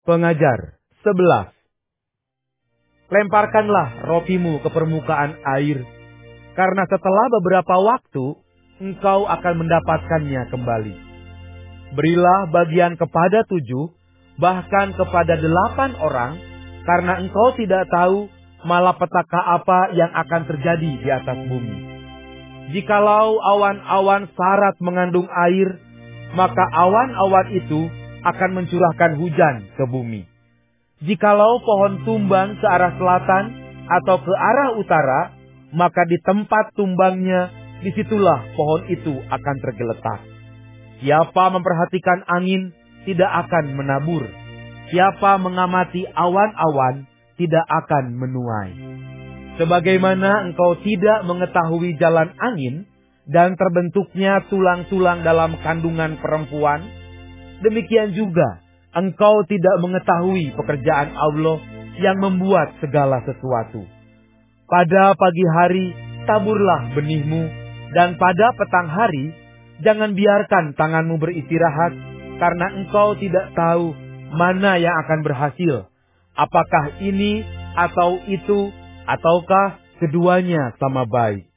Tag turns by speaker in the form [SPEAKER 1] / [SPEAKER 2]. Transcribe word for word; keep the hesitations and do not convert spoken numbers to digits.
[SPEAKER 1] Pengajar sebelas. Lemparkanlah rotimu ke permukaan air, karena setelah beberapa waktu engkau akan mendapatkannya kembali. Berilah bagian kepada tujuh, bahkan kepada delapan orang, karena engkau tidak tahu malapetaka apa yang akan terjadi di atas bumi. Jikalau awan-awan sarat mengandung air, maka awan-awan itu akan mencurahkan hujan ke bumi. Jikalau pohon tumbang ke arah selatan atau ke arah utara, maka di tempat tumbangnya, disitulah pohon itu akan tergeletak. Siapa memperhatikan angin, tidak akan menabur. Siapa mengamati awan-awan, tidak akan menuai. Sebagaimana engkau tidak mengetahui jalan angin, dan terbentuknya tulang-tulang dalam kandungan perempuan, demikian juga engkau tidak mengetahui pekerjaan Allah yang membuat segala sesuatu. Pada pagi hari taburlah benihmu, dan pada petang hari jangan biarkan tanganmu beristirahat, karena engkau tidak tahu mana yang akan berhasil, apakah ini atau itu, ataukah keduanya sama baik.